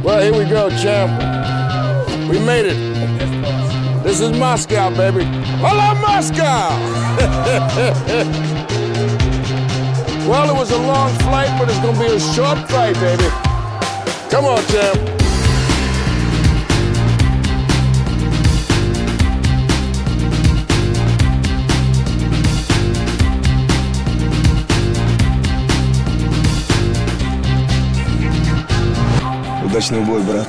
Well, here we go, champ. We made it. This is Moscow, baby. Hello, Moscow! Well, it was a long flight, but it's gonna be a short flight, baby. Come on, champ. Удачный бой, брат.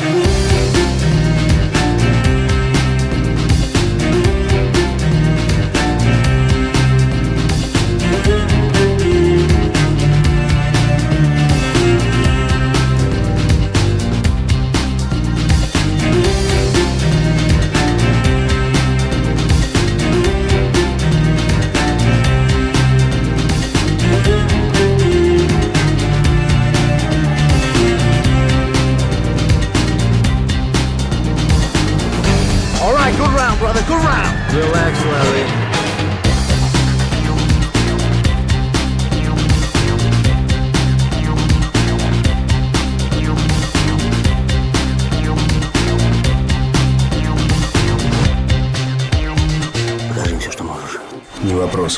All right, good round, brother, good round. Relax, Larry. Покажи им все, что можешь. Не вопрос.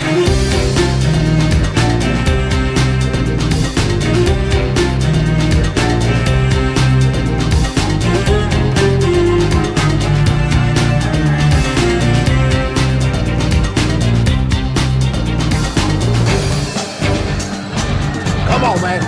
Come on, man.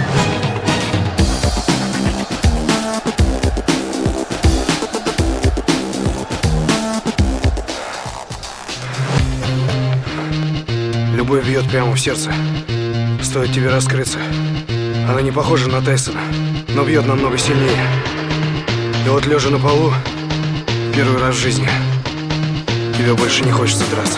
Любовь бьет прямо в сердце. Стоит тебе раскрыться. Она не похожа на Тайсона, но бьет намного сильнее. И вот лежа на полу, первый раз в жизни, тебе больше не хочется драться.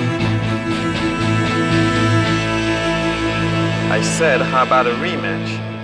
I said, how about a rematch?